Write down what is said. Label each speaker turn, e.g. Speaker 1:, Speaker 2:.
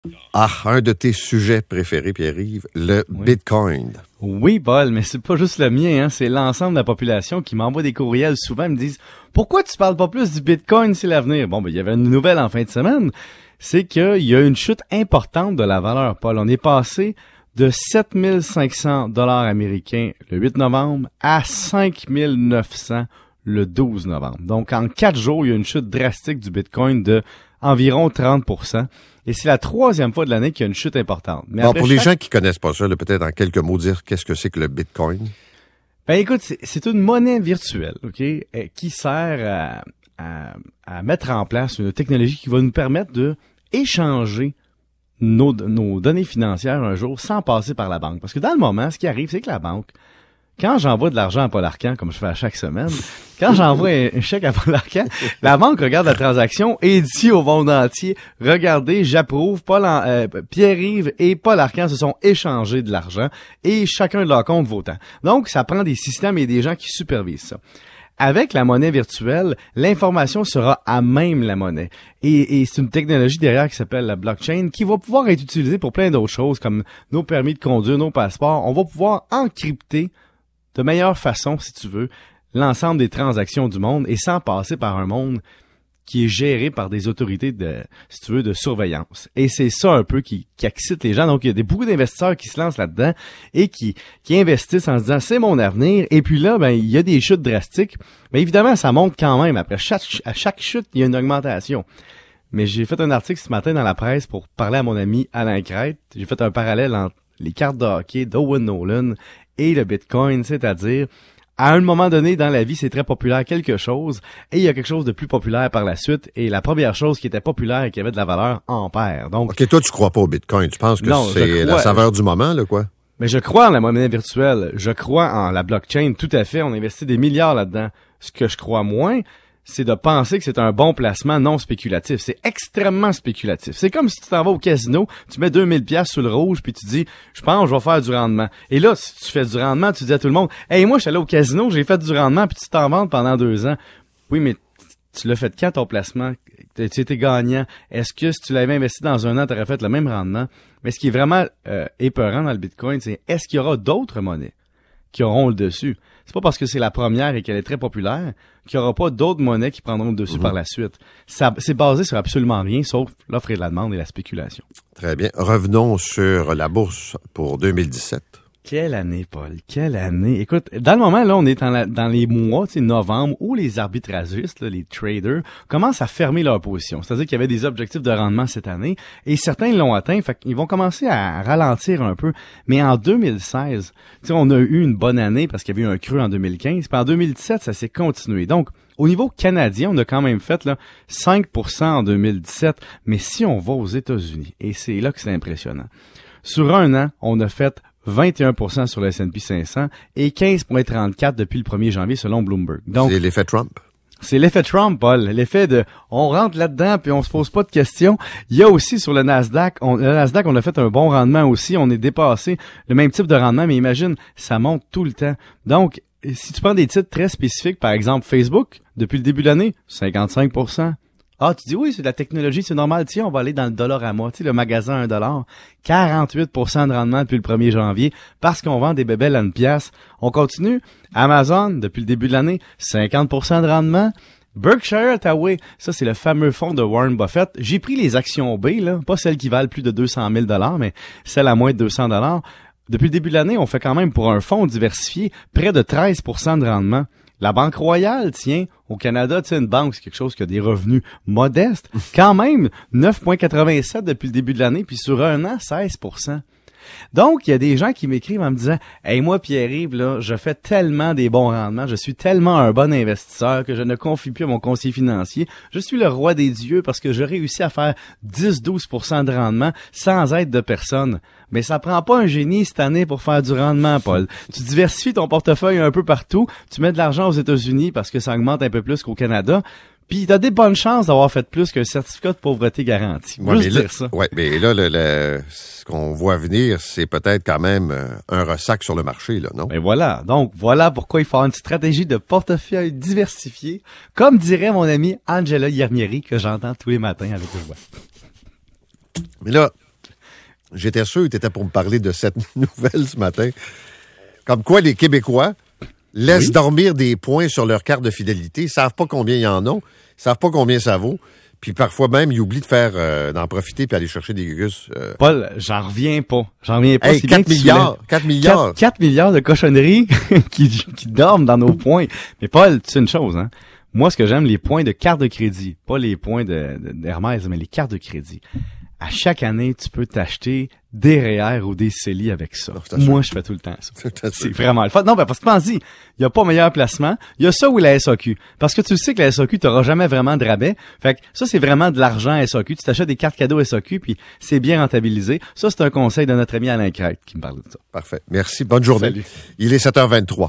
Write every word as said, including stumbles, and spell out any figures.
Speaker 1: Ah, un de tes sujets préférés, Pierre-Yves, le oui. Bitcoin.
Speaker 2: Oui, Paul, mais c'est pas juste le mien, hein, c'est l'ensemble de la population qui m'envoie des courriels souvent, ils me disent « Pourquoi tu parles pas plus du Bitcoin, c'est l'avenir? » Bon, ben, il y avait une nouvelle en fin de semaine, c'est qu'il y a une chute importante de la valeur, Paul. On est passé de sept mille cinq cents dollars américains le huit novembre à cinq mille neuf cents le douze novembre. Donc, en quatre jours, il y a une chute drastique du Bitcoin de environ trente pour cent. Et c'est la troisième fois de l'année qu'il y a une chute importante. Mais
Speaker 1: bon, pour
Speaker 2: chaque...
Speaker 1: les gens qui connaissent pas ça, là, peut-être en quelques mots dire qu'est-ce que c'est que le Bitcoin?
Speaker 2: Ben écoute, c'est, c'est une monnaie virtuelle, ok, qui sert à, à, à mettre en place une technologie qui va nous permettre de échanger nos, nos données financières un jour sans passer par la banque. Parce que dans le moment, ce qui arrive, c'est que la banque, quand j'envoie de l'argent à Paul Arcand, comme je fais à chaque semaine, quand j'envoie un chèque à Paul Arcand, la banque regarde la transaction et dit au monde entier, regardez, j'approuve, Paul, euh, Pierre-Yves et Paul Arcand se sont échangés de l'argent et chacun de leur compte vaut tant. Donc, ça prend des systèmes et des gens qui supervisent ça. Avec la monnaie virtuelle, l'information sera à même la monnaie. Et, et c'est une technologie derrière qui s'appelle la blockchain qui va pouvoir être utilisée pour plein d'autres choses comme nos permis de conduire, nos passeports. On va pouvoir encrypter de meilleure façon, si tu veux, l'ensemble des transactions du monde et sans passer par un monde qui est géré par des autorités de, si tu veux, de surveillance. Et c'est ça un peu qui, qui excite les gens. Donc, il y a des, beaucoup d'investisseurs qui se lancent là-dedans et qui, qui investissent en se disant, c'est mon avenir. Et puis là, ben, il y a des chutes drastiques. Mais évidemment, ça monte quand même. Après chaque, à chaque chute, il y a une augmentation. Mais j'ai fait un article ce matin dans la presse pour parler à mon ami Alain Crête. J'ai fait un parallèle entre les cartes de hockey d'Owen Nolan et le Bitcoin, c'est-à-dire, à un moment donné dans la vie, c'est très populaire quelque chose, et il y a quelque chose de plus populaire par la suite, et la première chose qui était populaire et qui avait de la valeur en perd. Donc,
Speaker 1: OK, toi, tu crois pas au Bitcoin. Tu penses que non, c'est crois, la saveur du moment, là, quoi?
Speaker 2: Mais je crois en la monnaie virtuelle. Je crois en la blockchain, tout à fait. On investit des milliards là-dedans. Ce que je crois moins, c'est de penser que c'est un bon placement non spéculatif. C'est extrêmement spéculatif. C'est comme si tu t'en vas au casino, tu mets deux mille piastres sur le rouge, puis tu dis, je pense, je vais faire du rendement. Et là, si tu fais du rendement, tu dis à tout le monde, hey, moi, je suis allé au casino, j'ai fait du rendement, puis tu t'en vends pendant deux ans. Oui, mais tu l'as fait quand ton placement? Tu étais gagnant. Est-ce que si tu l'avais investi dans un an, tu aurais fait le même rendement? Mais ce qui est vraiment euh, épeurant dans le Bitcoin, c'est est-ce qu'il y aura d'autres monnaies qui auront le dessus? C'est pas parce que c'est la première et qu'elle est très populaire qu'il n'y aura pas d'autres monnaies qui prendront le dessus mmh. par la suite. Ça, c'est basé sur absolument rien, sauf l'offre et la demande et la spéculation.
Speaker 1: Très bien. Revenons sur la bourse pour deux mille dix-sept.
Speaker 2: Quelle année, Paul, quelle année. Écoute, dans le moment, là, on est dans, la, dans les mois, tu sais, novembre, où les arbitragistes, là, les traders, commencent à fermer leur position. C'est-à-dire qu'il y avait des objectifs de rendement cette année, et certains l'ont atteint, fait qu'ils vont commencer à ralentir un peu. Mais en deux mille seize, tu sais, on a eu une bonne année parce qu'il y avait eu un creux en deux mille quinze, puis en deux mille dix-sept, ça s'est continué. Donc, au niveau canadien, on a quand même fait là cinq pour cent en deux mille dix-sept, mais si on va aux États-Unis, et c'est là que c'est impressionnant, sur un an, on a fait vingt et un pour cent sur le S and P cinq cents et quinze virgule trente-quatre depuis le premier janvier selon Bloomberg. Donc,
Speaker 1: c'est l'effet Trump.
Speaker 2: C'est l'effet Trump, Paul. L'effet de, on rentre là-dedans puis on se pose pas de questions. Il y a aussi sur le Nasdaq, on, le Nasdaq, on a fait un bon rendement aussi. On est dépassé le même type de rendement, mais imagine, ça monte tout le temps. Donc, si tu prends des titres très spécifiques, par exemple Facebook, depuis le début de l'année, cinquante-cinq pour cent. Ah, tu dis oui, c'est de la technologie, c'est normal. Tiens, on va aller dans le dollar à moi. Tu sais, le magasin à un dollar. quarante-huit pour cent de rendement depuis le premier janvier parce qu'on vend des bébelles à une pièce. On continue. Amazon, depuis le début de l'année, cinquante pour cent de rendement. Berkshire Hathaway, ça c'est le fameux fonds de Warren Buffett. J'ai pris les actions B, là, pas celles qui valent plus de deux cent mille dollars, mais celles à moins de deux cents dollars. Depuis le début de l'année, on fait quand même pour un fonds diversifié près de treize pour cent de rendement. La Banque Royale, tiens, au Canada, tu sais, une banque, c'est quelque chose qui a des revenus modestes. Quand même, neuf virgule quatre-vingt-sept depuis le début de l'année, puis sur un an, seize pour cent. Donc, il y a des gens qui m'écrivent en me disant « Hey, moi, Pierre-Yves, là, je fais tellement des bons rendements, je suis tellement un bon investisseur que je ne confie plus à mon conseiller financier. Je suis le roi des dieux parce que je réussis à faire dix à douze pour cent de rendement sans aide de personne. » Mais ça prend pas un génie cette année pour faire du rendement, Paul. Tu diversifies ton portefeuille un peu partout, tu mets de l'argent aux États-Unis parce que ça augmente un peu plus qu'au Canada. Puis t'as des bonnes chances d'avoir fait plus qu'un certificat de pauvreté garanti.
Speaker 1: Ouais,
Speaker 2: Juste
Speaker 1: mais
Speaker 2: dire ça.
Speaker 1: Oui, mais là, le, le, ce qu'on voit venir, c'est peut-être quand même un ressac sur le marché, là, non?
Speaker 2: Ben voilà. Donc, voilà pourquoi il faut avoir une stratégie de portefeuille diversifié, comme dirait mon amie Angela Yermieri, que j'entends tous les matins avec joie.
Speaker 1: Mais là, J'étais sûr que tu étais pour me parler de cette nouvelle ce matin. Comme quoi, les Québécois laissent oui. dormir des points sur leur carte de fidélité. Ils savent pas combien ils en ont. Ils savent pas combien ça vaut. Puis parfois même, ils oublient de faire, euh, d'en profiter puis aller chercher des gugus. Euh...
Speaker 2: Paul, j'en reviens pas. J'en reviens pas.
Speaker 1: Hey,
Speaker 2: c'est
Speaker 1: quatre
Speaker 2: bien
Speaker 1: milliards. quatre milliards.
Speaker 2: quatre milliards de cochonneries qui, qui dorment dans nos points. Mais Paul, tu sais une chose, hein. Moi, ce que j'aime, les points de carte de crédit. Pas les points de, de, d'Hermès, mais les cartes de crédit. À chaque année, tu peux t'acheter des R E E R ou des C E L I avec ça. Non, moi, je fais tout le temps ça. C'est vraiment le fun. Non, ben, parce que pense-y, il n'y a pas meilleur placement. Il y a ça ou la S A Q. Parce que tu sais que la S A Q, tu n'auras jamais vraiment de rabais. Fait que ça, c'est vraiment de l'argent S A Q. Tu t'achètes des cartes cadeaux S A Q, puis c'est bien rentabilisé. Ça, c'est un conseil de notre ami Alain Crête qui me parle de ça.
Speaker 1: Parfait. Merci. Bonne journée.
Speaker 2: Salut.
Speaker 1: Il est sept heures vingt-trois.